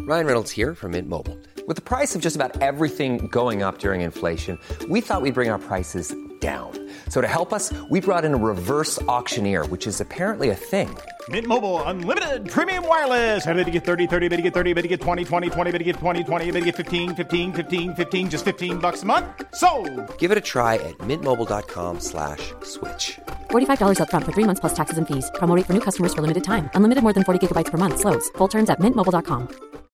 Ryan Reynolds here from Mint Mobile. With the price of just about everything going up during inflation, we thought we'd bring our prices down. So to help us, we brought in a reverse auctioneer, which is apparently a thing. Mint Mobile Unlimited Premium Wireless. How to get 30, 30, bit to get 30, bit to get 20, 20, 20, bit to get 20, 20, bit to get 15, 15, 15, 15, just $15 a month? Sold! Give it a try at mintmobile.com/switch. $45 up front for 3 months plus taxes and fees. Promo rate for new customers for limited time. Unlimited more than 40 gigabytes per month. Slows full terms at mintmobile.com.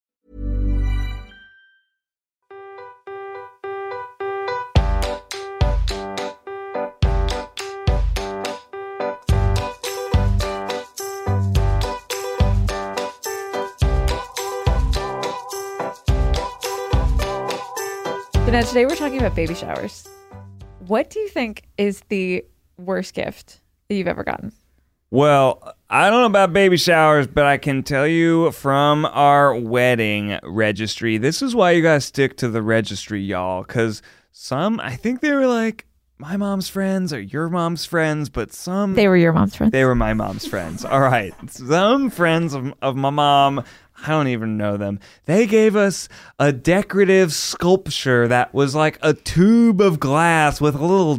Now, today we're talking about baby showers. What do you think is the worst gift that you've ever gotten? Well, I don't know about baby showers, but I can tell you from our wedding registry, this is why you gotta stick to the registry, y'all, because I think they were like my mom's friends or your mom's friends, but some... They were your mom's friends? They were my mom's friends. All right. Some friends of my mom... I don't even know them. They gave us a decorative sculpture that was like a tube of glass with a little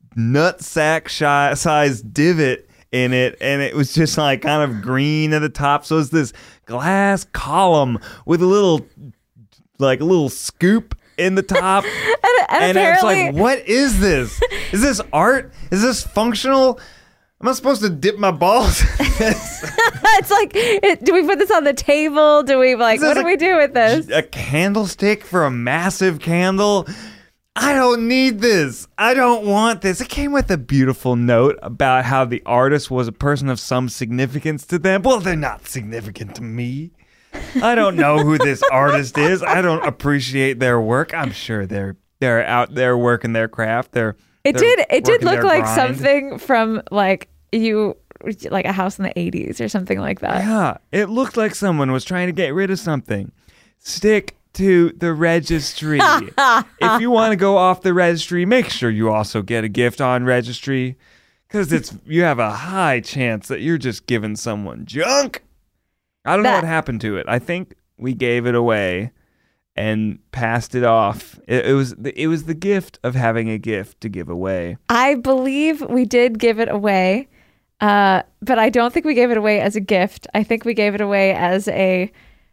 nutsack-sized divot in it, and it was just like kind of green at the top. So it's this glass column with a little scoop in the top. and I was like, what is this? Is this art? Is this functional? Am I supposed to dip my balls? It's like, do we put this on the table? Do we what do we do with this? A candlestick for a massive candle? I don't need this. I don't want this. It came with a beautiful note about how the artist was a person of some significance to them. Well, they're not significant to me. I don't know who this artist is. I don't appreciate their work. I'm sure they're out there working their craft. It did look like grind. Something from like a house in the 80s or something like that. Yeah, it looked like someone was trying to get rid of something. Stick to the registry. If you want to go off the registry, make sure you also get a gift on registry, because you have a high chance that you're just giving someone junk. I don't know what happened to it. I think we gave it away and passed it off. It was the gift of having a gift to give away. I believe we did give it away, but I don't think we gave it away as a gift. I think we gave it away as a,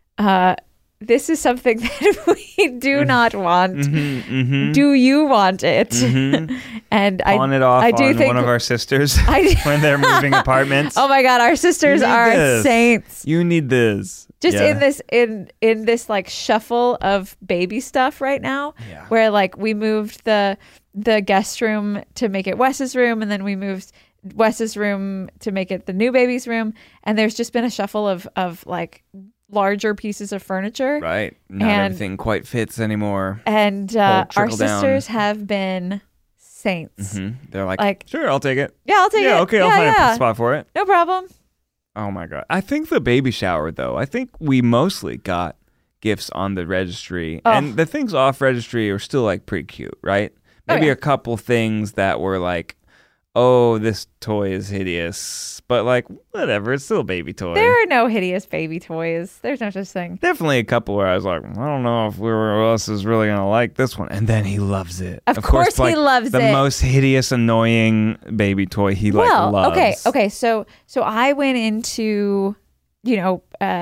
this is something that we do not want. Mm-hmm, mm-hmm. Do you want it? Mm-hmm. And pawn it off on one of our sisters when they're moving apartments. Oh my God, our sisters are saints. You need this. Just in this like shuffle of baby stuff right now, where like we moved the guest room to make it Wes's room, and then we moved Wes's room to make it the new baby's room, and there's just been a shuffle of like larger pieces of furniture. Right, not everything quite fits anymore. And our sisters have been saints. Mm-hmm. They're like, sure, I'll take it. Yeah, I'll take it. Yeah, okay, I'll find a spot for it. No problem. Oh my God. I think the baby shower, though, I think we mostly got gifts on the registry. Oh. And the things off registry are still like pretty cute, right? Maybe a couple things that were like, oh, this toy is hideous. But like, whatever, it's still a baby toy. There are no hideous baby toys. There's no such thing. Definitely a couple where I was like, I don't know if who else is really going to like this one. And then he loves it. Of course he loves the most hideous, annoying baby toy he loves. Okay. So I went into, here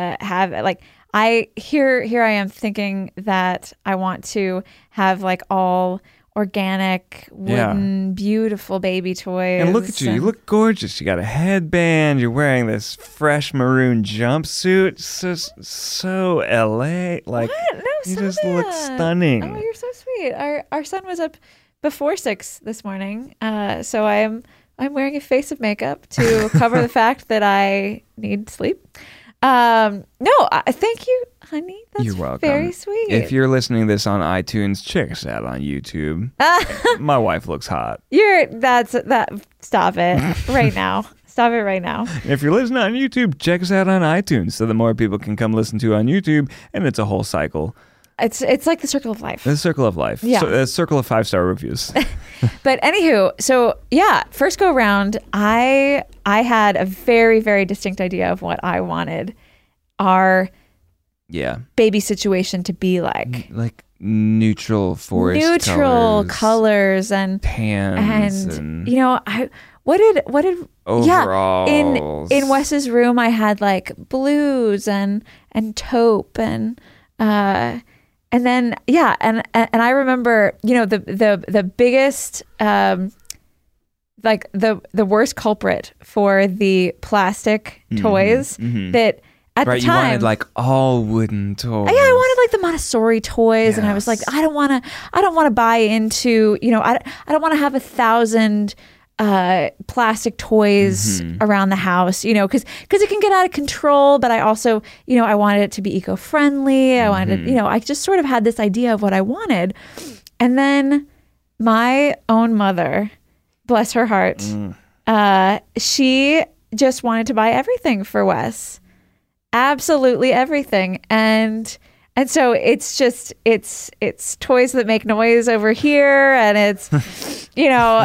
I am thinking that I want to have like all organic, wooden, beautiful baby toys. And look at you. You look gorgeous. You got a headband. You're wearing this fresh maroon jumpsuit. So LA. Like, what? No, you just look stunning. Oh, you're so sweet. Our son was up before 6 this morning. So I'm wearing a face of makeup to cover the fact that I need sleep. Thank you, honey. That's You're welcome. Very sweet. If you're listening to this on iTunes, check us out on YouTube. My wife looks hot. Stop it right now. Stop it right now. If you're listening on YouTube, check us out on iTunes so that more people can come listen to on YouTube, and it's a whole cycle. It's like the circle of life. The circle of life. Yeah. A circle of 5-star reviews. But anywho, so yeah, first go around, I had a very, very distinct idea of what I wanted. Yeah. baby situation to be like. Like neutral forest Neutral colors and tans and you know, what did overalls. in Wes's room I had like blues and taupe and then and I remember, you know, the biggest like the worst culprit for the plastic toys that at the time, you wanted like all wooden toys. Yeah, I wanted like the Montessori toys, and I was like, I don't want to buy into, you know, I don't want to have 1,000 plastic toys around the house, you know, because it can get out of control. But I also, you know, I wanted it to be eco-friendly. I wanted, you know, I just sort of had this idea of what I wanted, and then my own mother, bless her heart, she just wanted to buy everything for Wes. Absolutely everything. And so it's just it's toys that make noise over here, and it's, you know,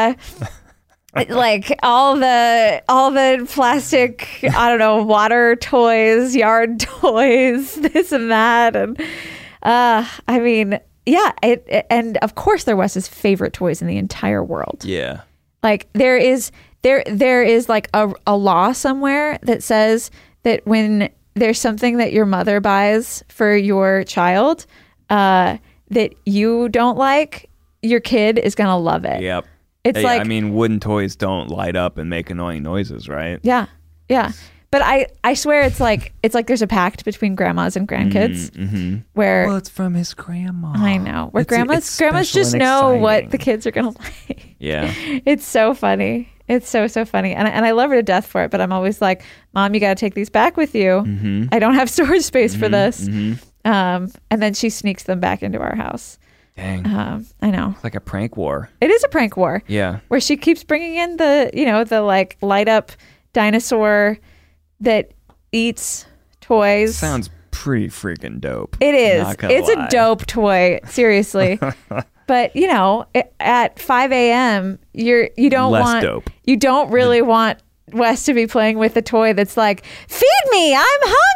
like all the plastic, I don't know, water toys, yard toys, this and that. And I mean, yeah, and of course they're Wes's favorite toys in the entire world. Yeah. Like there is like a law somewhere that says that when there's something that your mother buys for your child that you don't like, your kid is going to love it. Yep. It's like, I mean, wooden toys don't light up and make annoying noises, right? Yeah. Yeah. But I swear it's like there's a pact between grandmas and grandkids where, well, it's from his grandma. I know, where it's grandmas just know what the kids are going to like. Yeah. It's so funny. It's so funny. And I love her to death for it, but I'm always like, Mom, you got to take these back with you. I don't have storage space for this. And then she sneaks them back into our house. Dang. I know. It's like a prank war. It is a prank war. Yeah. Where she keeps bringing in the, you know, the like light up dinosaur that eats toys. Sounds pretty freaking dope. It is. It's lie. A dope toy. Seriously. But you know, at 5 a.m., you don't really want Wes to be playing with a toy that's like, feed me, I'm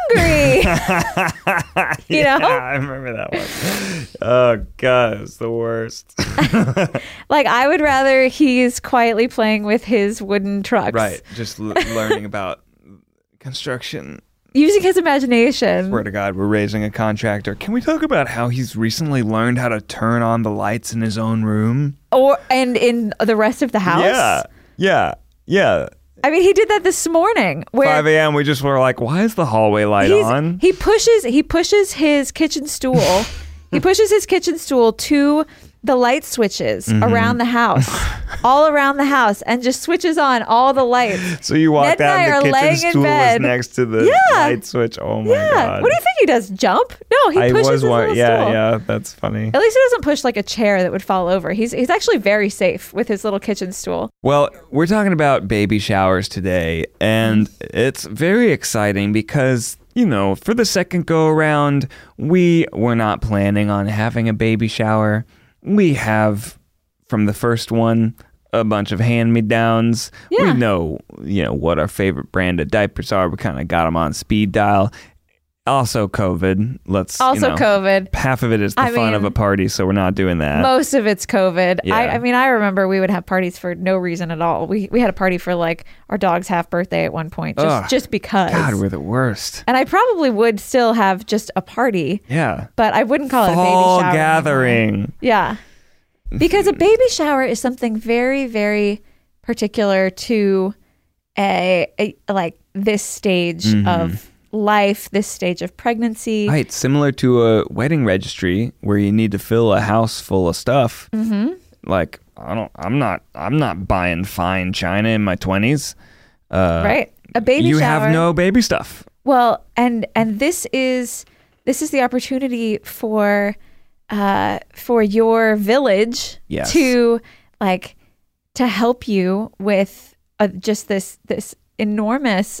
hungry. You know? I remember that one. Oh God, it's the worst. Like I would rather he's quietly playing with his wooden trucks. Right. Just learning about construction. Using his imagination. Swear to God, we're raising a contractor. Can we talk about how he's recently learned how to turn on the lights in his own room? And in the rest of the house? Yeah. I mean, he did that this morning. Where 5 a.m. we just were like, why is the hallway light on? He pushes his kitchen stool. He pushes his kitchen stool to the light switches around the house, all around the house, and just switches on all the lights. So you walked out and the kitchen stool was next to the light switch. Oh my God. What do you think he does? Jump? No, he pushes his little stool. Yeah, that's funny. At least he doesn't push like a chair that would fall over. He's actually very safe with his little kitchen stool. Well, we're talking about baby showers today, and it's very exciting because, you know, for the second go around, we were not planning on having a baby shower. We have, from the first one, a bunch of hand-me-downs. Yeah. We know, you know, what our favorite brand of diapers are. We kind of got them on speed dial. Also COVID. COVID. Half of it is the fun of a party, so we're not doing that. Most of it's COVID. Yeah. I mean, I remember we would have parties for no reason at all. We had a party for like our dog's half birthday at one point, just because. God, we're the worst. And I probably would still have just a party. Yeah. But I wouldn't call it a baby Fall shower gathering. anymore. Yeah. Because a baby shower is something very, very particular to a like this stage of life, this stage of pregnancy. Right, similar to a wedding registry where you need to fill a house full of stuff. Like I'm not buying fine china in my 20s. Right, a baby you shower. have no baby stuff. Well, and this is the opportunity for your village to help you with just this enormous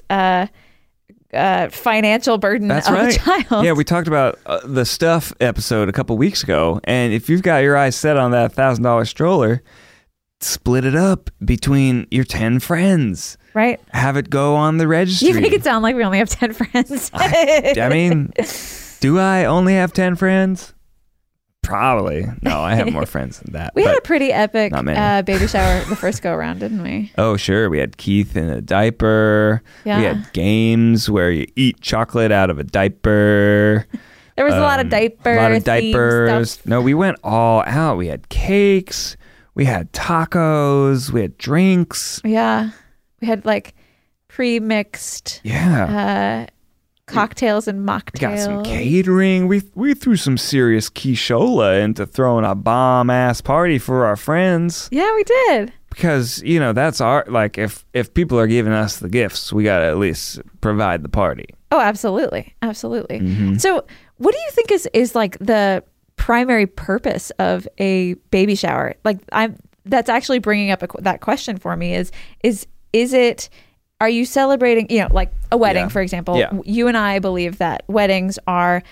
financial burden That's of right. a child. Yeah, we talked about the stuff episode a couple weeks ago, and if you've got your eyes set on that $1,000 stroller, split it up between your 10 friends. Right. Have it go on the registry. You make it sound like we only have 10 friends. I mean, Do I only have 10 friends? Probably. No, I have more friends than that. We had but a pretty epic not many. baby shower the first go around, didn't we? Oh, sure. We had Keith in a diaper. Yeah. We had games where you eat chocolate out of a diaper. There was a lot of diaper. A lot of themed diapers. stuff. No, we went all out. We had cakes. We had tacos. We had drinks. Yeah. We had like pre-mixed Yeah. cocktails and mocktails. We got some catering. We threw some serious quichola into throwing a bomb-ass party for our friends. Yeah, we did. Because, that's our, like, if people are giving us the gifts, we got to at least provide the party. Oh, absolutely. Absolutely. Mm-hmm. So what do you think is like the primary purpose of a baby shower? Like that's actually bringing up that question for me is it, are you celebrating, like a wedding, for example? Yeah. You and I believe that weddings are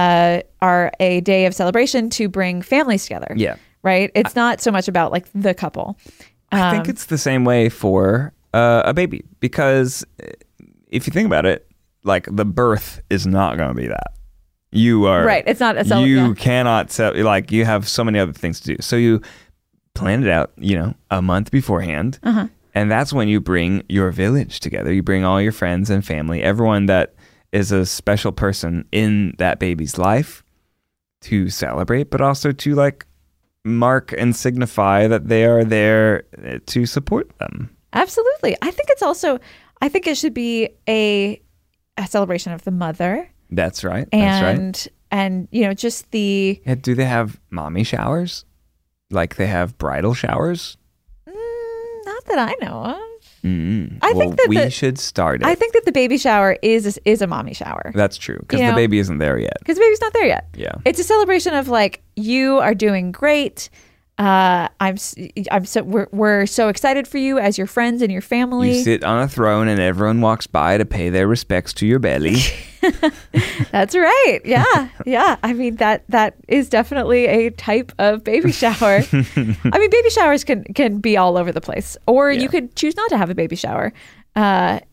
a day of celebration to bring families together. Yeah. Right? It's not so much about like the couple. I think it's the same way for a baby, because if you think about it, like the birth is not going to be that. You are right. It's not a you cannot like you have so many other things to do. So you plan it out, a month beforehand, and that's when you bring your village together. You bring all your friends and family, everyone that is a special person in that baby's life, to celebrate, but also to like mark and signify that they are there to support them. Absolutely. I think it should be a celebration of the mother. That's right. And just the... Yeah, do they have mommy showers? Like they have bridal showers? Not that I know of. I think that we should start it. I think that the baby shower is a mommy shower. That's true, because the baby isn't there yet. Because the baby's not there yet. Yeah. It's a celebration of like, you are doing great. We're so excited for you as your friends and your family. You sit on a throne and everyone walks by to pay their respects to your belly. That's right. Yeah. Yeah. I mean, that is definitely a type of baby shower. I mean, baby showers can be all over the place, or you could choose not to have a baby shower. But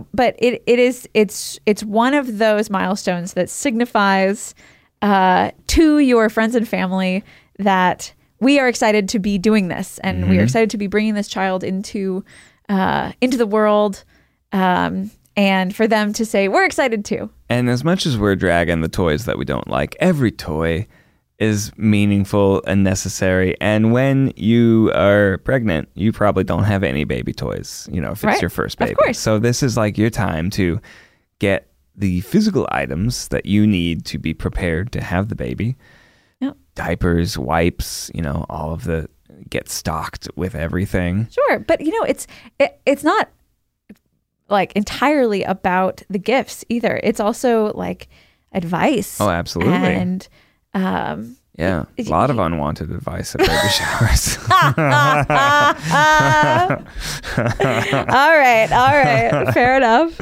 it's one of those milestones that signifies to your friends and family that we are excited to be doing this, and we are excited to be bringing this child into the world, and for them to say, we're excited too. And as much as we're dragging the toys that we don't like, every toy is meaningful and necessary. And when you are pregnant, you probably don't have any baby toys, if it's your first baby. Of course. So this is like your time to get the physical items that you need to be prepared to have the baby. Yep. Diapers, wipes, all of the, get stocked with everything. Sure. But it's not like entirely about the gifts either. It's also like advice. Oh, absolutely. And yeah, a lot of unwanted advice at baby showers. All right. Fair enough.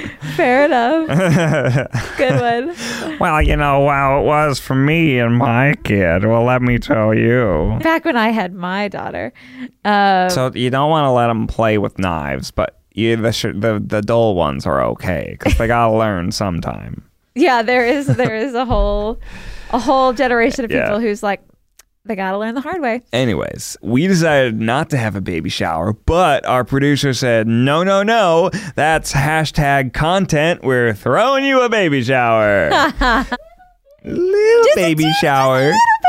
Good one. Well, how it was for me and my kid. Well, let me tell you. Back when I had my daughter. So you don't want to let them play with knives, but the dull ones are okay, because they got to learn sometime. Yeah, there is a whole generation of people who's like, they got to learn the hard way. Anyways, we decided not to have a baby shower, but our producer said, no, that's hashtag content. We're throwing you a baby shower. Little baby shower.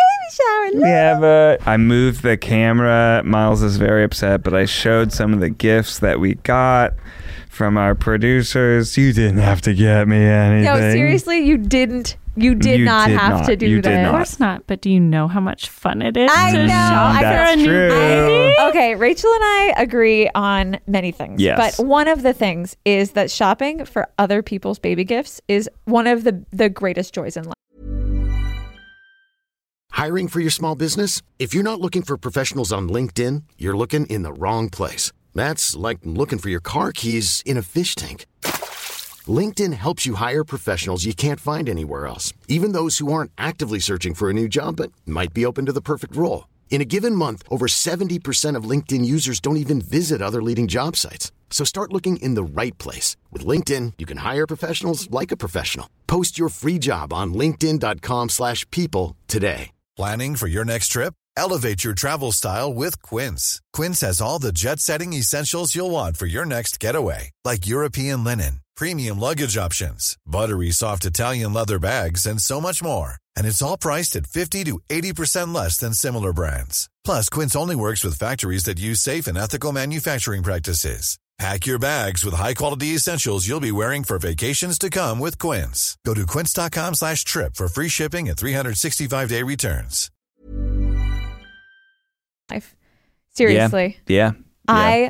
I moved the camera. Miles is very upset, but I showed some of the gifts that we got from our producers. You didn't have to get me anything. No, seriously, you did not have to do that. Of course not. But do you know how much fun it is I to know. shop That's for a new true. baby? Okay, Rachel and I agree on many things. Yes. But one of the things is that shopping for other people's baby gifts is one of the greatest joys in life. Hiring for your small business? If you're not looking for professionals on LinkedIn, you're looking in the wrong place. That's like looking for your car keys in a fish tank. LinkedIn helps you hire professionals you can't find anywhere else, even those who aren't actively searching for a new job but might be open to the perfect role. In a given month, over 70% of LinkedIn users don't even visit other leading job sites. So start looking in the right place. With LinkedIn, you can hire professionals like a professional. Post your free job on linkedin.com/people today. Planning for your next trip? Elevate your travel style with Quince. Quince has all the jet-setting essentials you'll want for your next getaway, like European linen, premium luggage options, buttery soft Italian leather bags, and so much more. And it's all priced at 50 to 80% less than similar brands. Plus, Quince only works with factories that use safe and ethical manufacturing practices. Pack your bags with high-quality essentials you'll be wearing for vacations to come with Quince. Go to quince.com/trip for free shipping and 365-day returns. Seriously. Yeah. I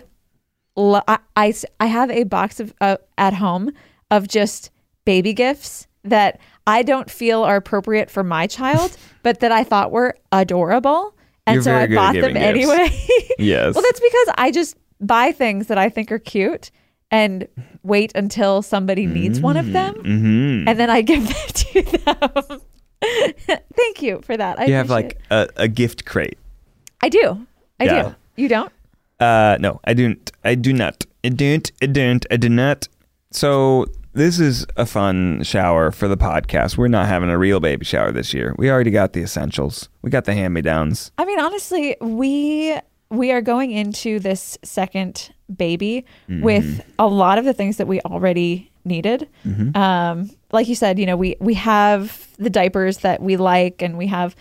have a box of at home of just baby gifts that I don't feel are appropriate for my child, but that I thought were adorable. And You're so very I good at bought them giving gifts. anyway. Yes. Well, that's because I just buy things that I think are cute and wait until somebody needs one of them. Mm-hmm. And then I give them to them. Thank you for that. You have like a gift crate. I do. I Yeah. do. You don't? No, I don't. I do not. I do not. So this is a fun shower for the podcast. We're not having a real baby shower this year. We already got the essentials. We got the hand-me-downs. I mean, honestly, we are going into this second baby with a lot of the things that we already needed. Like you said, we have the diapers that we like, and we have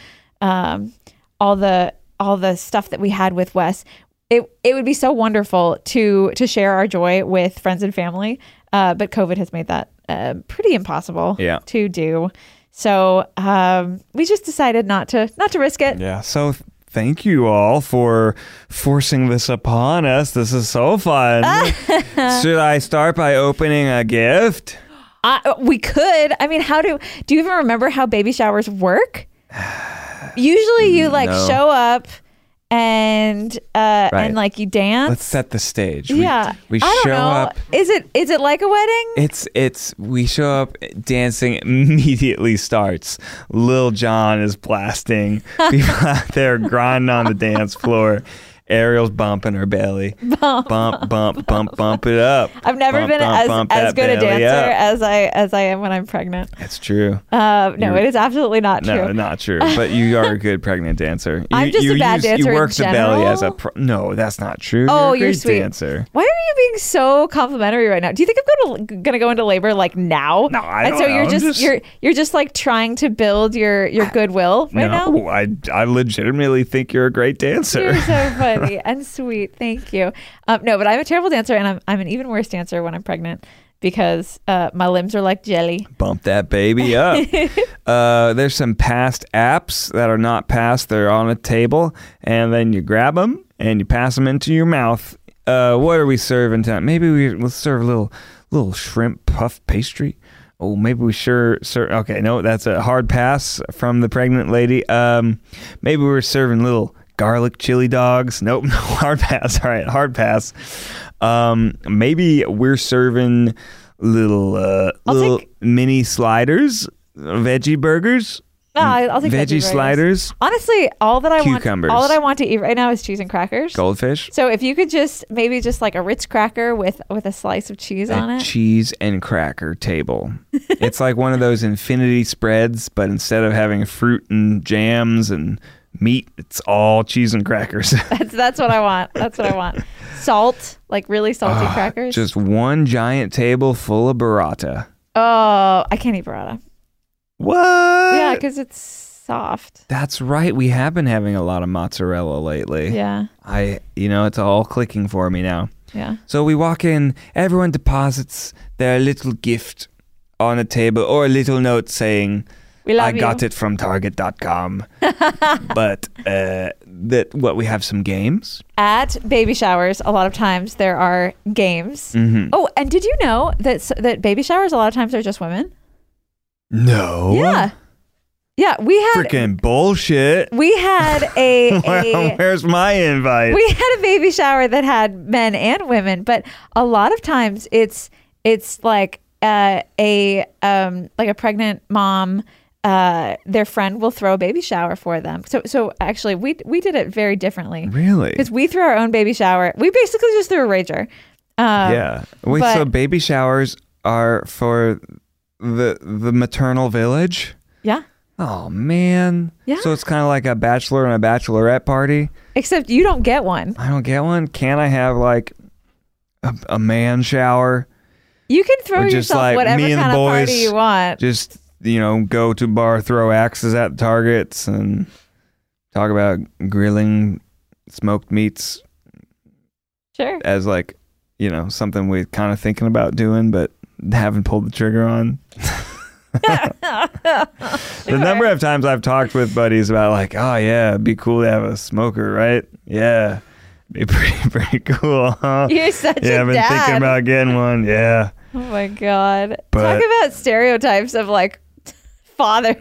all the stuff that we had with Wes. It would be so wonderful to share our joy with friends and family, but COVID has made that pretty impossible to do. So we just decided not to risk it. Yeah. So thank you all for forcing this upon us. This is so fun. Should I start by opening a gift? We could. I mean, do you even remember how baby showers work? Usually you show up and like you dance. Let's set the stage. We I don't show know. up. Is it like a wedding? We show up, dancing immediately starts. Lil Jon is blasting. People out there grinding on the dance floor. Ariel's bumping her belly. Bump it up. I've never been as good a dancer as I am when I'm pregnant. That's true. No, it is absolutely not true. No, not true. But you are a good pregnant dancer. I'm just a bad dancer. You work in the general. belly as a no, that's not true. Oh, you're a great sweet dancer. Why are you being so complimentary right now? Do you think I'm gonna go into labor like now? No, I don't And so know. you're just like trying to build your goodwill right now. No, I legitimately think you're a great dancer. You're so funny and sweet. Thank you. No, but I'm a terrible dancer, and I'm an even worse dancer when I'm pregnant because my limbs are like jelly. Bump that baby up. There's some past apps that are not passed. They're on a table, and then you grab them and you pass them into your mouth. What are we serving tonight? Maybe we'll serve a little shrimp puff pastry. Oh, maybe we serve. Okay, no, that's a hard pass from the pregnant lady. Maybe we're serving little garlic chili dogs. Nope, no, hard pass. All right, hard pass. Maybe we're serving little mini sliders, veggie burgers. No, I'll take veggie sliders. Honestly, all that I Cucumbers. want to eat right now is cheese and crackers. Goldfish. So if you could just like a Ritz cracker with a slice of cheese on it. Cheese and cracker table. It's like one of those infinity spreads, but instead of having fruit and jams and meat, it's all cheese and crackers. That's what I want. That's what I want. Salt, like really salty crackers. Just one giant table full of burrata. Oh, I can't eat burrata. What? Yeah, because it's soft. That's right. We have been having a lot of mozzarella lately. Yeah. It's all clicking for me now. Yeah. So we walk in, everyone deposits their little gift on a table or a little note saying, I got it from Target.com. But we have some games. At baby showers, a lot of times there are games. Mm-hmm. Oh, and did you know that baby showers a lot of times are just women? No. Yeah. Yeah, we had freaking bullshit. We had where's my invite? We had a baby shower that had men and women, but a lot of times it's like a pregnant mom their friend will throw a baby shower for them. So actually, we did it very differently. Really? Because we threw our own baby shower. We basically just threw a rager. Yeah. Wait, but- so baby showers are for the maternal village? Yeah. Oh, man. Yeah. So it's kind of like a bachelor and a bachelorette party? Except you don't get one. I don't get one? Can't I have like a man shower? You can throw Or just yourself like whatever me and kind the of boys party you want. Just, go to bar, throw axes at targets, and talk about grilling smoked meats Sure. as like, something we're kind of thinking about doing, but haven't pulled the trigger on. The number of times I've talked with buddies about like, oh yeah, it'd be cool to have a smoker, right? Yeah. Be pretty cool, huh? You're such Yeah, a I've been dad. thinking about getting one. Yeah. Oh my God. But- Talk about stereotypes of like fathers.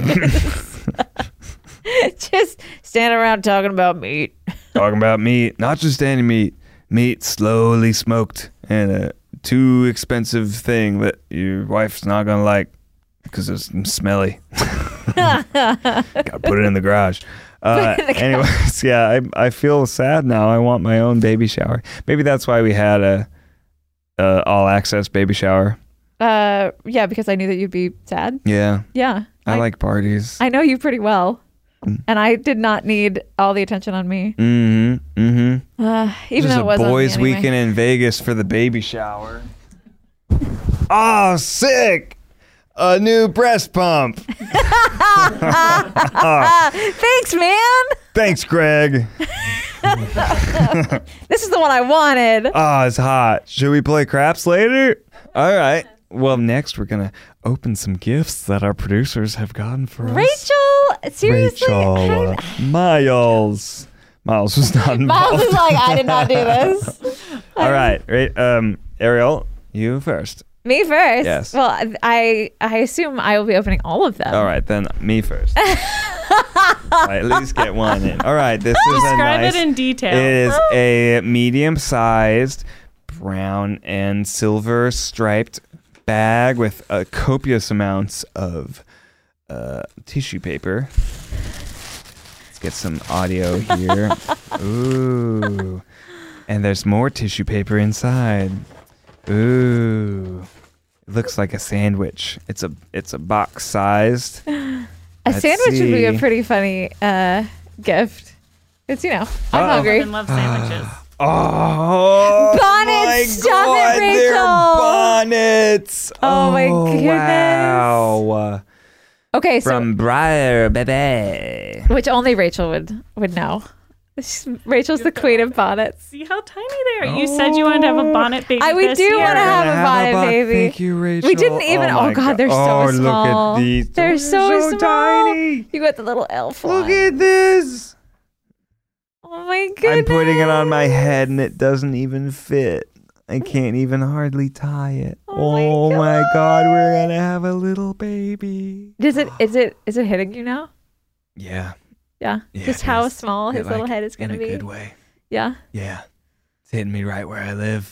Just standing around talking about meat. Talking about meat, not just any meat slowly smoked and a too expensive thing that your wife's not gonna like because it's smelly. Gotta put it in the garage. Anyways, yeah, I feel sad now. I want my own baby shower. Maybe that's why we had a all access baby shower. Yeah, because I knew that you'd be sad. Yeah, Yeah. I like parties. I know you pretty well. And I did not need all the attention on me. Even Even just though it was a on me boys' anyway. weekend in Vegas for the baby shower. Oh, sick! A new breast pump. Thanks, man. Thanks, Greg. This is the one I wanted. Oh, it's hot. Should we play craps later? All right. Well, next we're gonna open some gifts that our producers have gotten for us. Rachel, seriously? Rachel, Miles. Miles was not involved. Miles is like, I did not do this. All right, Ariel, you first. Me first. Yes. Well, I assume I will be opening all of them. All right, then me first. I at least get one in. All right, this is Describe a nice. it in detail. It is a medium-sized brown and silver striped bag with copious amounts of tissue paper. Let's get some audio here. Ooh. And there's more tissue paper inside. Ooh. It looks like a sandwich. It's a box sized. A sandwich would be a pretty funny gift. It's, I'm hungry. Women love sandwiches. Oh, Bonnets! my Stop God, it, Rachel! they're bonnets. Oh, my goodness. Wow. Okay, From Briar, baby. which only Rachel would know. Rachel's the queen of bonnets. See how tiny they are. You said you wanted to have a bonnet baby. We this do year. want to have a bonnet baby. Thank you, Rachel. We didn't even. Oh, my God, they're so small. Look at these. They're so small. tiny. You got the little elf one. Look at this. Oh my goodness. I'm putting it on my head and it doesn't even fit. I can't even hardly tie it. Oh my God, we're gonna have a little baby. Is it hitting you now? Yeah. Yeah. Yeah, Just it how is. small his little head is going to in a be. good way. Yeah. Yeah. It's hitting me right where I live.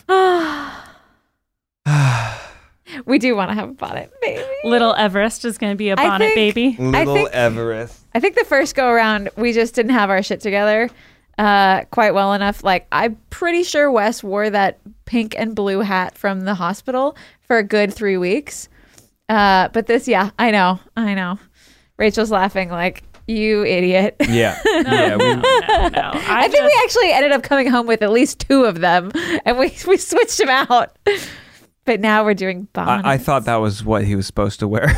We do want to have a bonnet baby. Little Everest is going to be a bonnet baby. Little Everest. I think the first go around, we just didn't have our shit together quite well enough. Like, I'm pretty sure Wes wore that pink and blue hat from the hospital for a good 3 weeks. But this, yeah, I know. Rachel's laughing like, you idiot. Yeah. No. I think we actually ended up coming home with at least 2 of them, and we switched them out. But now we're doing bonnets. I thought that was what he was supposed to wear.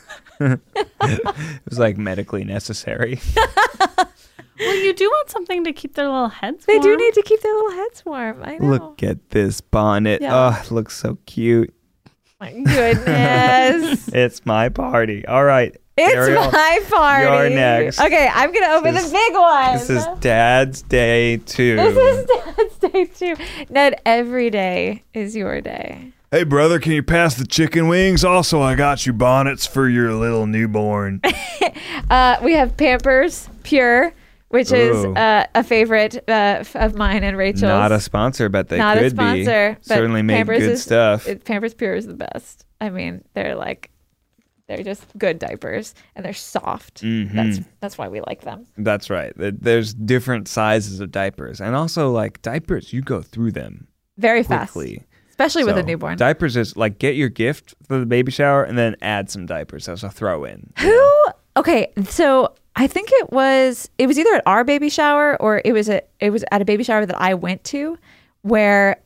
It was like medically necessary. Well, you do want something to keep their little heads They warm. do need to keep their little heads warm. I know. Look at this bonnet. Yeah. Oh, it looks so cute. My goodness. It's my party. All right. It's Ariel, my party. you're next. Okay, I'm going to open This the big one. This is Dad's Day 2. This is Dad's Day 2. Ned, every day is your day. Hey, brother, can you pass the chicken wings? Also, I got you bonnets for your little newborn. We have Pampers Pure, which is Ooh. a favorite of mine and Rachel's. Not a sponsor, but they Not could a sponsor, be. but Certainly made Pampers good is- stuff. Pampers Pure is the best. I mean, they're like They're just good diapers, and they're soft. That's why we like them. That's right. There's different sizes of diapers. And also, like, diapers, you go through them Very fast. quickly. Especially with a So, newborn. Diapers is like, get your gift for the baby shower and then add some diapers as a throw in. Okay, so I think it was either at our baby shower or it was at a baby shower that I went to where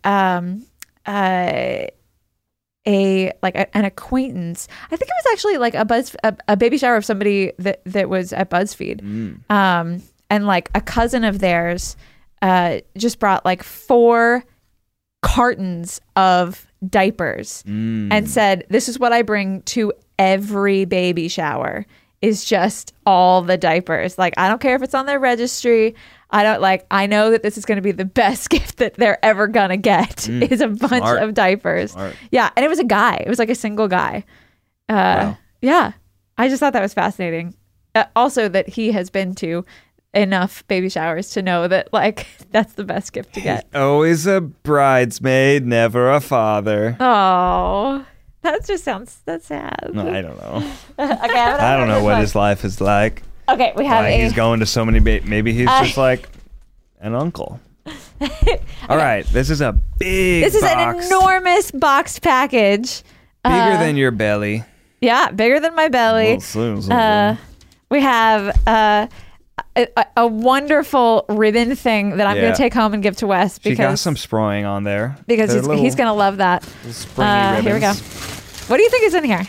an acquaintance, I think it was actually like a baby shower of somebody that was at BuzzFeed. And like a cousin of theirs just brought like 4 cartons of diapers and said, this is what I bring to every baby shower, is just all the diapers. Like, I don't care if it's on their registry. I know that this is going to be the best gift that they're ever going to get is a bunch of diapers. Smart. Yeah. And it was a guy. It was like a single guy. Wow. Yeah. I just thought that was fascinating. Also that he has been to enough baby showers to know that like that's the best gift to get. Always a bridesmaid, never a father. Oh, that's sad. No, I don't know. Okay, I don't know what his life is like. Okay, we have Why he's going to so many maybe he's just like an uncle. All right, this is a big This is box. an enormous boxed package. Bigger than your belly. Yeah, bigger than my belly. We have a wonderful ribbon thing that I'm going Yeah. to take home and give to Wes She got because some spraying on there. he's They're little going to love that. springy Here we go. ribbons. What do you think is in here?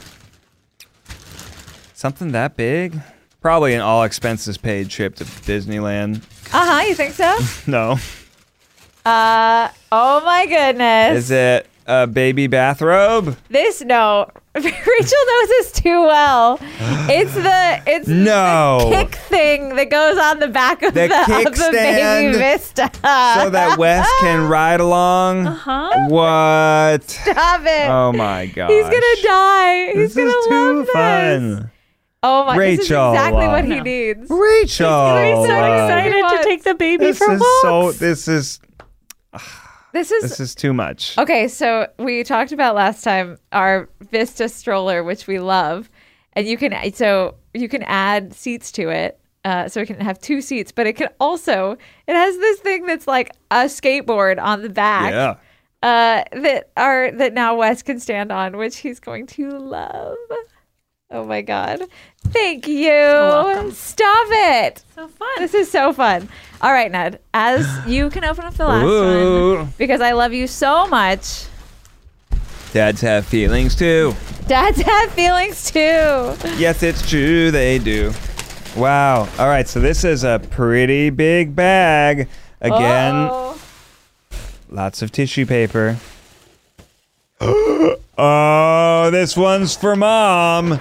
Something that big? Probably an all expenses paid trip to Disneyland. You think so? No. Oh my goodness. Is it a baby bathrobe? No. Rachel knows this too well. It's No. the kick thing that goes on the back of The the kickstand, baby Vista. So that Wes can ride along? What? Stop it. Oh my gosh. He's gonna die. This He's gonna is love too this. fun. Oh my! This is Rachel, exactly what he No. needs. Rachel. I'm so uh, excited to take the baby This for is walks. this This is too much. okay. So we talked about last time our Vista stroller, which we love, and you can add seats to it. So it can have 2 seats, but it has this thing that's like a skateboard on the back. Yeah. That now Wes can stand on, which he's going to love. Oh my God. Thank you. welcome. Stop it. So fun. This is so fun. All right, Ned, as you can open up the last Ooh. one because I love you so much. Dads have feelings too. Dads have feelings too. Yes, it's true, they do. Wow. All right, so this is a pretty big bag. Again, Oh. lots of tissue paper. Oh, this one's for Mom.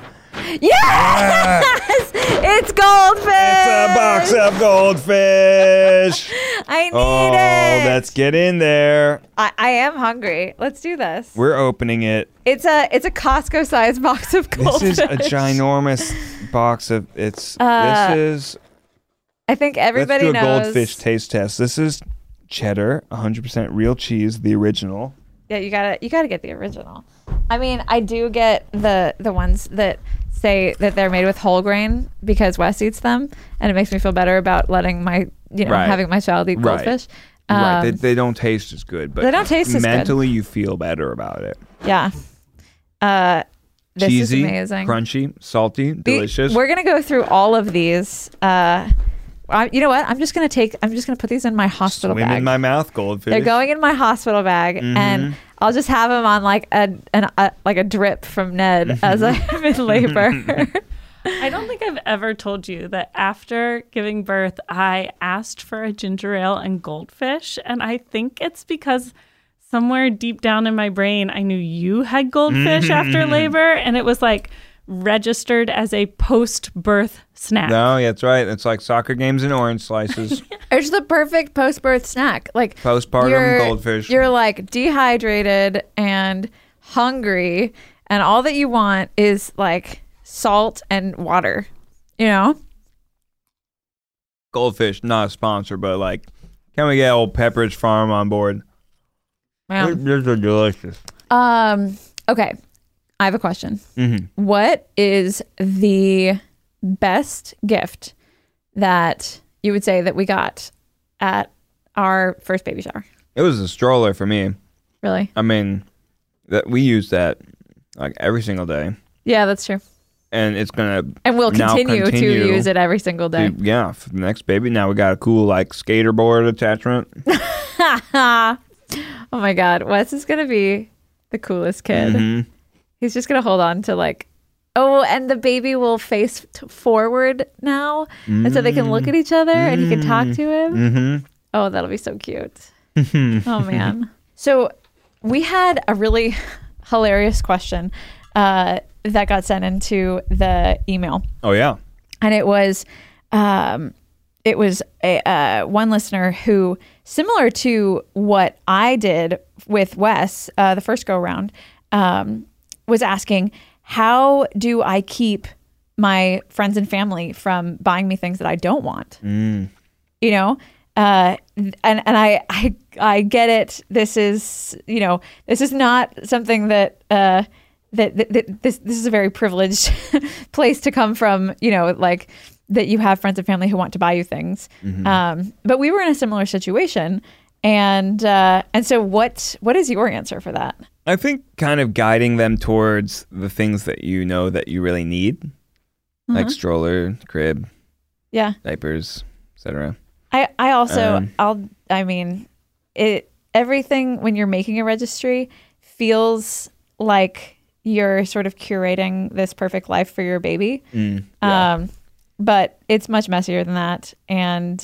Yes! It's goldfish. It's a box of goldfish. I need Oh, it. let's get in there. I am hungry. Let's do this. We're opening it. It's a Costco sized box of goldfish. This is a ginormous box of this is I think everybody let's do a knows. goldfish taste test. This is cheddar, 100% real cheese, the original. Yeah, you gotta get the original. I mean, I do get the ones that say that they're made with whole grain because Wes eats them, and it makes me feel better about letting my Right. having my child eat Right. goldfish. Right, they don't taste as good, but they don't taste as good. mentally you feel better about it. Yeah. This Cheesy, is amazing. crunchy, salty, delicious. We're gonna go through all of these. You know what? I'm just gonna put these in my hospital Swim bag. in my mouth, goldfish. They're going in my hospital bag, Mm-hmm. and I'll just have them on like a drip from Ned as I'm in labor. I don't think I've ever told you that after giving birth, I asked for a ginger ale and goldfish. And I think it's because somewhere deep down in my brain, I knew you had goldfish after labor. And it was like registered as a post-birth snack. No, that's right. It's like soccer games and orange slices. It's the perfect post-birth snack. Like Postpartum goldfish. You're like dehydrated and hungry, and all that you want is like salt and water. You know? Goldfish, not a sponsor, but like, can we get old Pepperidge Farm on board? Man. These are delicious. Okay. I have a question. Mm-hmm. What is the best gift that you would say that we got at our first baby shower? It was a stroller for me. Really? I mean, that we use that like every single day, Yeah, that's true. and it's gonna And we'll now continue to use it every single day. Yeah, for the next baby. Now we got a cool like skater board attachment. Oh my God. Wes is going to be the coolest kid. Mm-hmm. He's just going to hold on to like, oh, and the baby will face forward now. And so they can look at each other and he can talk to him. Mm-hmm. Oh, that'll be so cute. Oh, man. So we had a really hilarious question that got sent into the email. Oh yeah. And it was one listener who, similar to what I did with Wes the first go around, was asking, how do I keep my friends and family from buying me things that I don't want? You know, and I get it. This is not something that this is a very privileged place to come from. You know, like that you have friends and family who want to buy you things. But we were in a similar situation, and so what is your answer for that? I think kind of guiding them towards the things that you know that you really need, like stroller, crib, diapers, etc. I also everything when you're making a registry feels like you're sort of curating this perfect life for your baby. But it's much messier than that. And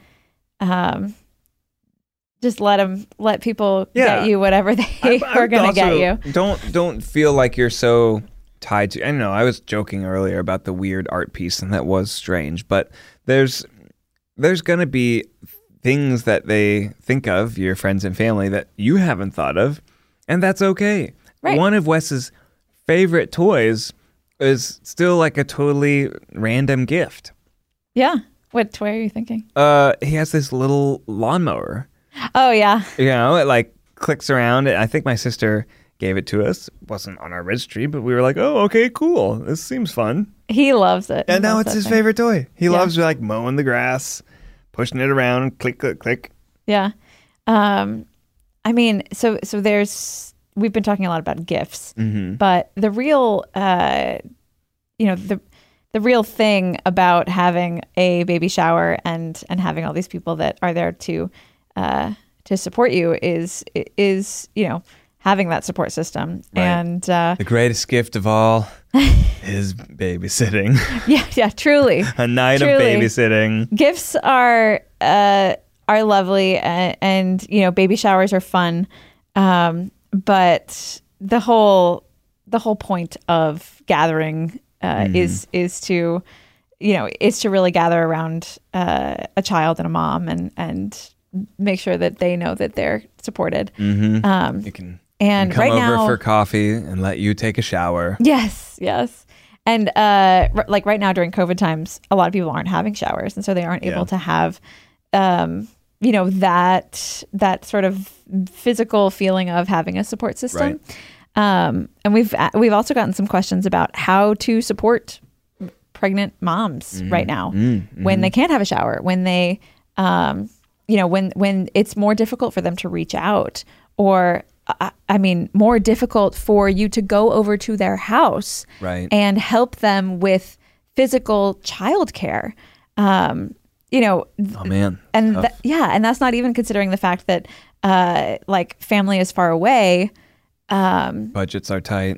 just let people get you whatever they are going to get you. Don't feel like you're so tied to. I don't know. I was joking earlier about the weird art piece, and that was strange. But there's going to be things that they think of, your friends and family, that you haven't thought of, and that's okay. Right. One of Wes's favorite toys is still like a totally random gift. Yeah. What toy are you thinking? He has this little lawnmower. Oh, yeah. You know, it like clicks around. I think my sister gave it to us. It wasn't on our registry, but we were like, oh, okay, cool. This seems fun. He loves it. And now it's his favorite toy. He loves like mowing the grass, pushing it around, click, click, click. Yeah. I mean, so we've been talking a lot about gifts, but the real, the real thing about having a baby shower and having all these people that are there to support you is having that support system. Right. And the greatest gift of all is babysitting. Yeah, truly. A night of babysitting. Gifts are lovely, and baby showers are fun. But the whole point of gathering is to really gather around a child and a mom and make sure that they know that they're supported. You can come right over now, for coffee and let you take a shower. Yes. And like right now during COVID times, a lot of people aren't having showers, and so they aren't able to have that sort of physical feeling of having a support system. Right. And we've also gotten some questions about how to support pregnant moms right now when they can't have a shower, when they when it's more difficult for them to reach out, or more difficult for you to go over to their house and help them with physical childcare. Oh man. And and that's not even considering the fact that like family is far away. Budgets are tight.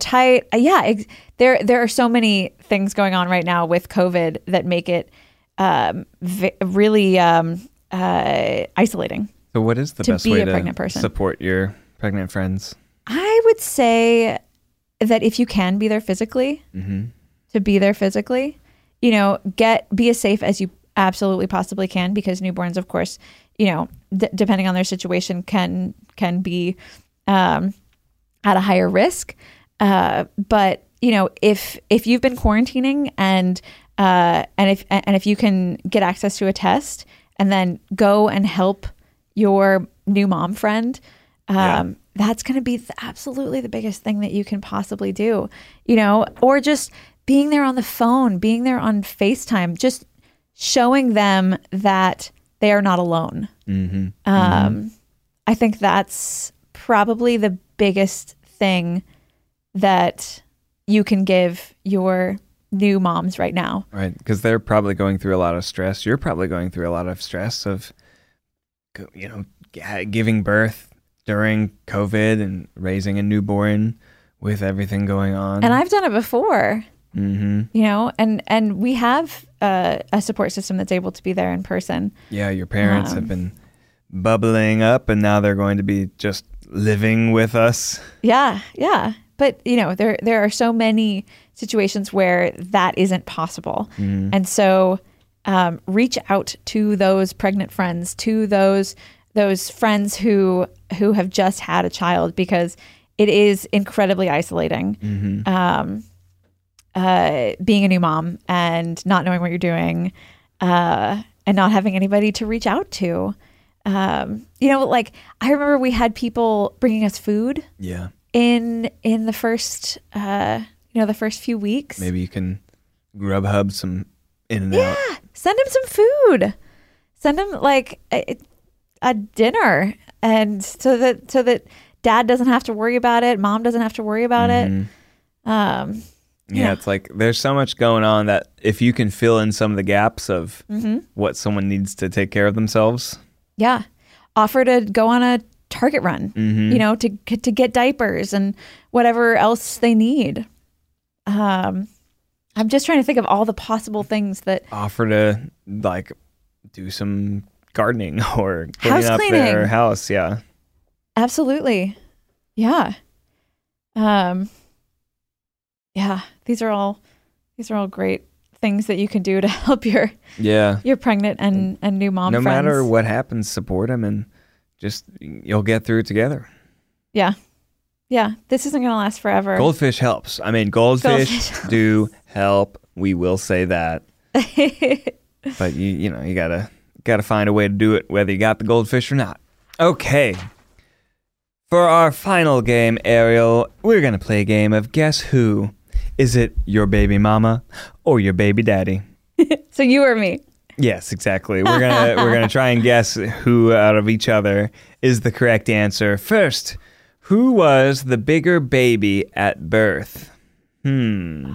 There are so many things going on right now with COVID that make it really isolating. So what is the best way to support your pregnant friends? I would say that if you can be there physically, to be there physically, be as safe as you absolutely possibly can, because newborns, of course, depending on their situation, can be at a higher risk. But if you've been quarantining and if you can get access to a test and then go and help your new mom friend, that's going to be absolutely the biggest thing that you can possibly do, you know, or just being there on the phone, being there on FaceTime, just showing them that they are not alone. I think that's probably the biggest thing that you can give your new moms right now. Right, because they're probably going through a lot of stress. You're probably going through a lot of stress of, you know, giving birth during COVID and raising a newborn with everything going on. And I've done it before, you know, and we have a support system that's able to be there in person. Yeah, your parents have been bubbling up, and now they're going to be just living with us. Yeah. But, you know, there are so many situations where that isn't possible. And so reach out to those pregnant friends, to those friends who have just had a child, because it is incredibly isolating. Being a new mom and not knowing what you're doing and not having anybody to reach out to. You know, like I remember we had people bringing us food. Yeah. In the first, the first few weeks. Maybe you can Grubhub some In-N-Out. Yeah, send them some food. Send them like a dinner, and so that dad doesn't have to worry about it, mom doesn't have to worry about it. Yeah, it's like there's so much going on that if you can fill in some of the gaps of what someone needs to take care of themselves. Yeah, offer to go on a Target run, you know, to get diapers and whatever else they need. I'm just trying to think of all the possible things that offer to like do some gardening or cleaning house up cleaning. their house. Yeah, absolutely. Yeah. Yeah. These are all great things that you can do to help your pregnant and new mom no friends. matter what happens, support them and just you'll get through it together. Yeah. Yeah. This isn't going to last forever. Goldfish helps. I mean, goldfish do help. We will say that. But you know, you gotta find a way to do it whether you got the goldfish or not. Okay. For our final game, Ariel, we're going to play a game of Guess Who. Is it your baby mama or your baby daddy? So you or me? Yes, exactly. We're gonna try and guess who out of each other is the correct answer. First, who was the bigger baby at birth? Okay.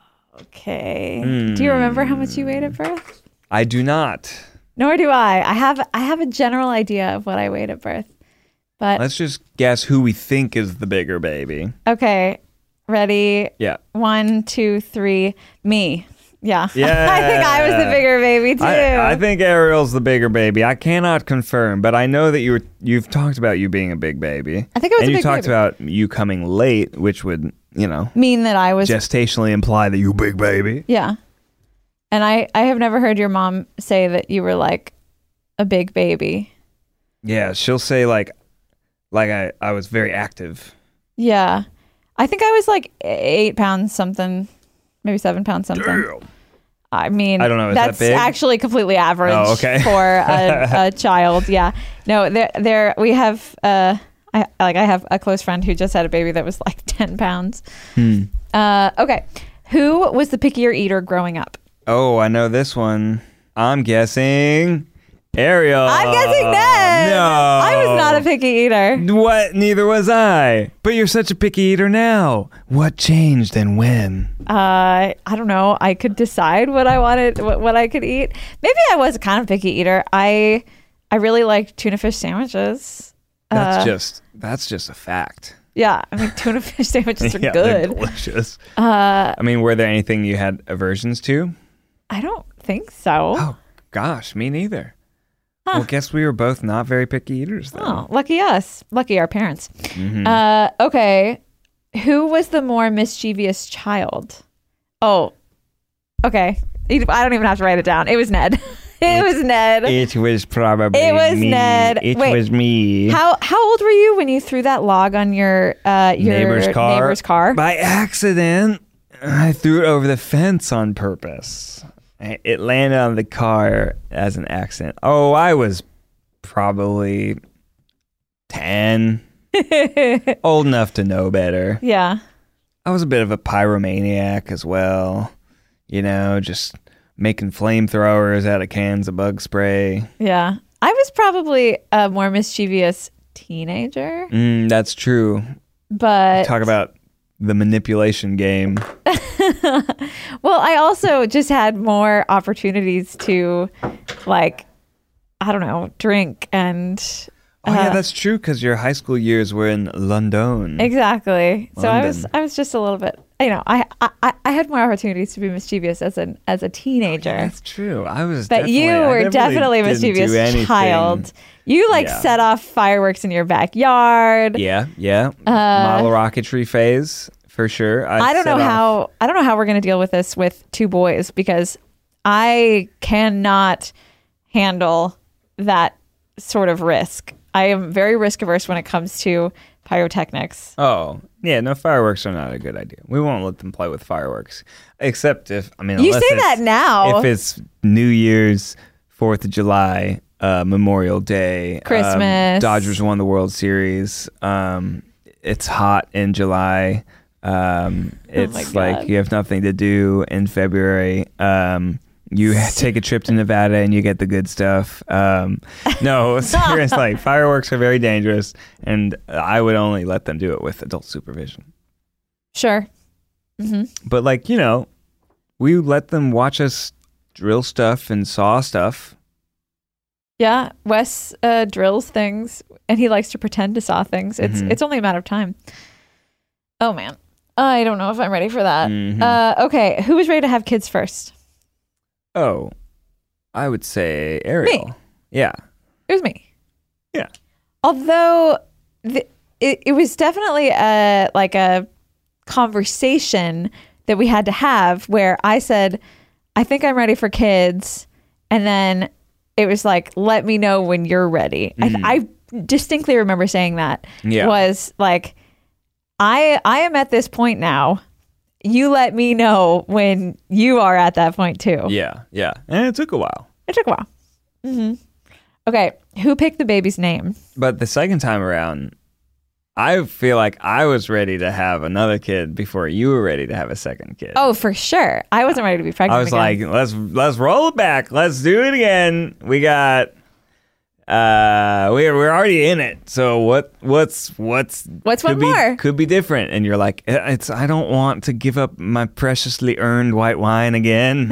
Do you remember how much you weighed at birth? I do not. Nor do I. I have a general idea of what I weighed at birth. But Let's just guess who we think is the bigger baby. Okay. Ready? Yeah. 1, 2, 3. Me. Yeah. Yeah. I think I was the bigger baby too. I think Ariel's the bigger baby. I cannot confirm, but I know that you've talked about you being a big baby. I think I was a big baby. And you talked about you coming late, which would, you know, mean that I was gestationally imply that you're a big baby. Yeah. And I have never heard your mom say that you were like a big baby. Yeah, she'll say like I was very active. Yeah. I think I was like 8 pounds something, maybe 7 pounds something. Damn. I mean, I don't know. Is that's that big? actually completely average for a child. Yeah. No, we have, I have a close friend who just had a baby that was like 10 pounds. Okay. Who was the pickier eater growing up? Oh, I know this one. I'm guessing Ariel. I'm guessing Ned. No. I was not a picky eater. What? Neither was I. But you're such a picky eater now. What changed and when? I don't know. I could decide what I wanted, what I could eat. Maybe I was a kind of picky eater. I really like tuna fish sandwiches. That's just a fact. Yeah, I mean tuna fish sandwiches are Yeah, good. they're delicious. I mean, were there anything you had aversions to? I don't think so. Oh gosh, me neither. Well, guess we were both not very picky eaters then. Oh, lucky us. Lucky our parents. Mm-hmm. Okay. Who was the more mischievous child? Oh, okay. I don't even have to write it down. It was Ned. It was Ned. It was probably It was me. Ned. It Wait, was me. How old were you when you threw that log on your neighbor's car? By accident. I threw it over the fence on purpose. It landed on the car as an accident. Oh, I was probably 10. Old enough to know better. Yeah. I was a bit of a pyromaniac as well. You know, just making flamethrowers out of cans of bug spray. Yeah. I was probably a more mischievous teenager, That's true. but Talk about the manipulation game. well, I also just had more opportunities to, like, I don't know, drink and Oh yeah, that's true because your high school years were in London. exactly. So London. I was just a little bit, you know, I had more opportunities to be mischievous as a teenager. That's true. I was, But you were definitely a didn't do mischievous anything. child. You Yeah. set off fireworks in your backyard. Yeah. Model rocketry phase for sure. I don't know how we're going to deal with this with two boys because I cannot handle that sort of risk. I am very risk averse when it comes to pyrotechnics. Oh, yeah, no, fireworks are not a good idea. We won't let them play with fireworks. Except if, You unless say it's- that now. If it's New Year's, 4th of July, Memorial Day, Christmas. Dodgers won the World Series. It's hot in July. It's God. like you have nothing to do in February. You take a trip to Nevada and you get the good stuff. No, seriously, fireworks are very dangerous, and I would only let them do it with adult supervision. Sure. But we let them watch us drill stuff and saw stuff. Yeah, Wes drills things, and he likes to pretend to saw things. It's only a matter of time. Oh man, I don't know if I'm ready for that. Okay, who was ready to have kids first? Oh, I would say Ariel. Me. Yeah. It was me. Yeah. Although it was definitely a conversation that we had to have where I said, I think I'm ready for kids. And then it was like, let me know when you're ready. I distinctly remember saying that. Yeah. Was like, I am at this point now. You let me know when you are at that point too. Yeah. And it took a while. It took a while. Okay. Who picked the baby's name? But the second time around, I feel like I was ready to have another kid before you were ready to have a second kid. Oh, for sure. I wasn't ready to be pregnant. I was again. like, let's roll it back. Let's do it again. We got we're already in it. So what's one could more? Could be different. And you're like, I don't want to give up my preciously earned white wine again.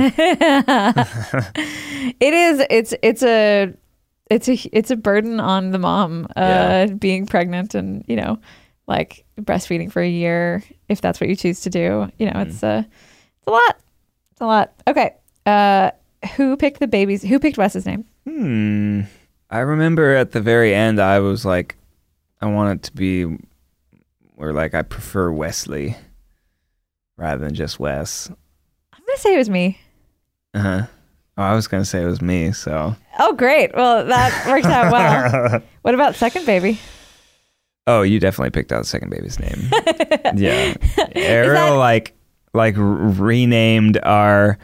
It is. It's a burden on the mom being pregnant and like breastfeeding for a year if that's what you choose to do. It's a lot. It's a lot. Okay. Who picked the babies? Who picked Wes's name? I remember at the very end, I was like, I want it to be where like I prefer Wesley rather than just Wes. I'm gonna say it was me. Oh, I was gonna say it was me. So. Oh, great. Well, that worked out well. What about second baby? Oh, you definitely picked out the second baby's name. Yeah, Ariel like renamed our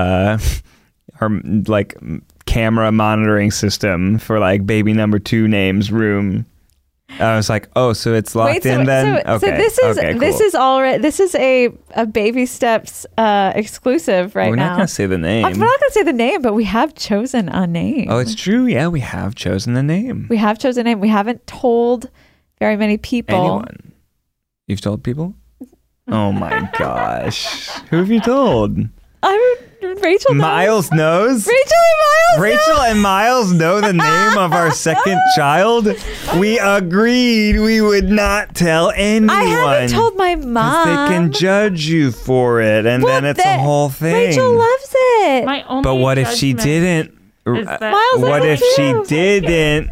like camera monitoring system for like baby number 2 name's room. I was like, oh, so it's locked in then. So this is a Baby Steps exclusive right now. We're not gonna say the name. We're not gonna say the name, but we have chosen a name. Oh, it's true. Yeah, we have chosen a name. We have chosen a name. We haven't told very many people. Anyone? You've told people? Oh my gosh. Who have you told? Rachel knows. Miles knows? Rachel and Miles know the name of our second child? We agreed we would not tell anyone. I haven't told my mom. They can judge you for it, and then it's a whole thing. Rachel loves it. My only But what if she didn't? is that- Miles What loves if it she too. didn't?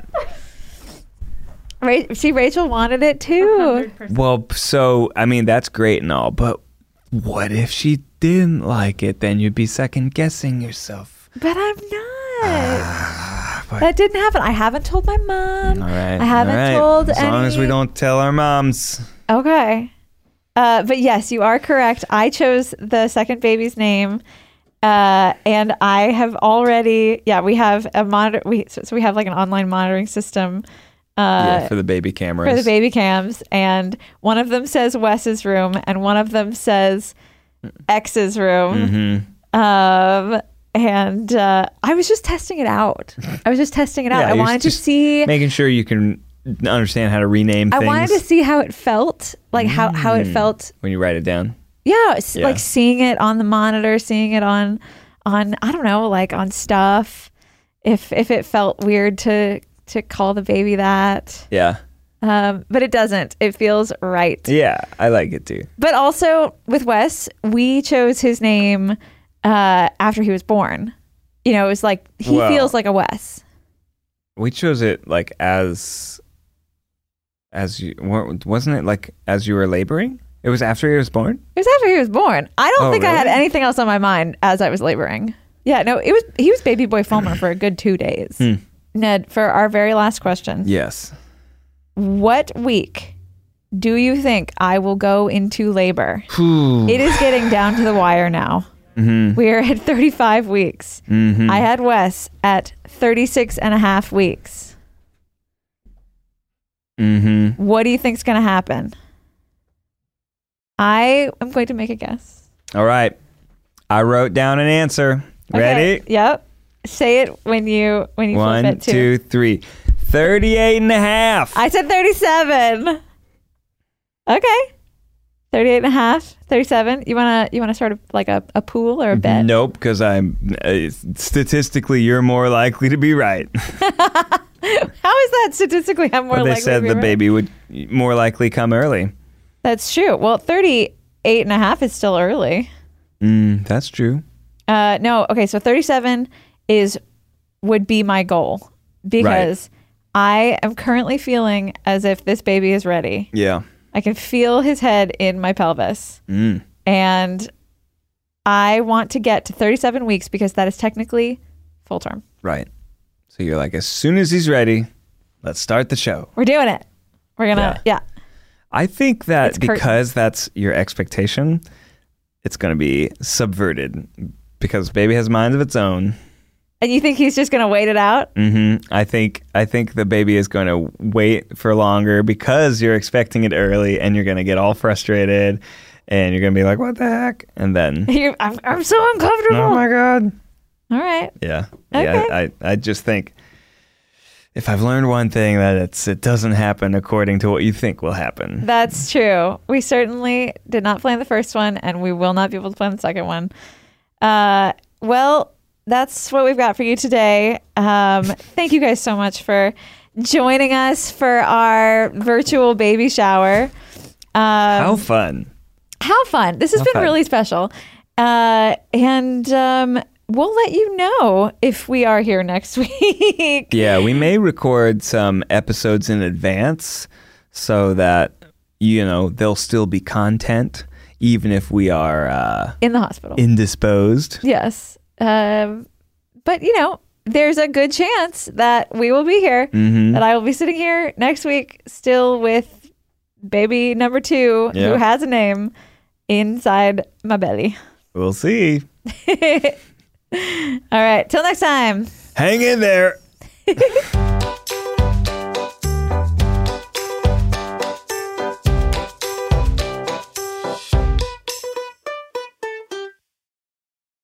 See, Rachel wanted it too. 100%. Well, so, I mean, that's great and all, but what if she didn't like it? Then you'd be second guessing yourself. But I'm not. That didn't happen. I haven't told my mom. All right. I haven't all right. told As long as we don't tell our moms. Okay. But yes, you are correct. I chose the second baby's name. And I have already, we have a monitor. So we have like an online monitoring system For the baby cameras. For the baby cams. And one of them says Wes's room and one of them says X's room. And I was just testing it out. I wanted to see. Making sure you can understand how to rename things. I wanted to see how it felt. Like how it felt. When you write it down? Yeah. Like seeing it on the monitor, seeing it on I don't know, like on stuff. If it felt weird to call the baby that. Yeah. But it doesn't. It feels right. Yeah, I like it too. But also with Wes, we chose his name after he was born. You know, it was like he feels like a Wes. We chose it like as you wasn't it like as you were laboring? It was after he was born? It was after he was born. I don't think really? I had anything else on my mind as I was laboring. Yeah, no, he was baby boy Fulmer for a good 2 days. Ned, for our very last question. Yes. What week do you think I will go into labor? It is getting down to the wire now. We are at 35 weeks. I had Wes at 36 and a half weeks. What do you think's going to happen? I am going to make a guess. All right. I wrote down an answer. Ready? Okay. Yep. Say it when you flip it 1, too. 2, 3. 38 and a half. I said 37. Okay. 38 and a half, 37. You wanna start like a pool or a bet? Nope, because I'm statistically you're more likely to be right. How is that statistically? I'm more likely they said to be the right? baby would more likely come early. That's true. Well, 38 and a half is still early. That's true. No. Okay. So 37 would be my goal because I am currently feeling as if this baby is ready. Yeah. I can feel his head in my pelvis. And I want to get to 37 weeks because that is technically full term. Right. So you're like, as soon as he's ready, let's start the show. We're doing it. We're going to, yeah. I think that It's because that's your expectation, it's going to be subverted because baby has minds of its own. And you think he's just going to wait it out? I think the baby is going to wait for longer because you're expecting it early and you're going to get all frustrated and you're going to be like, what the heck? And then I'm so uncomfortable. Oh my God. All right. Yeah. Okay. Yeah. I just think if I've learned one thing, that it doesn't happen according to what you think will happen. That's true. We certainly did not plan the first one and we will not be able to plan the second one. Well, that's what we've got for you today. Thank you guys so much for joining us for our virtual baby shower. How fun. How fun. This has been really special. And we'll let you know if we are here next week. Yeah, we may record some episodes in advance so that, there'll still be content even if we are in the hospital. Indisposed. Yes. But there's a good chance that we will be here, that I will be sitting here next week still with baby number 2 who has a name inside my belly. We'll see. All right. Till next time. Hang in there.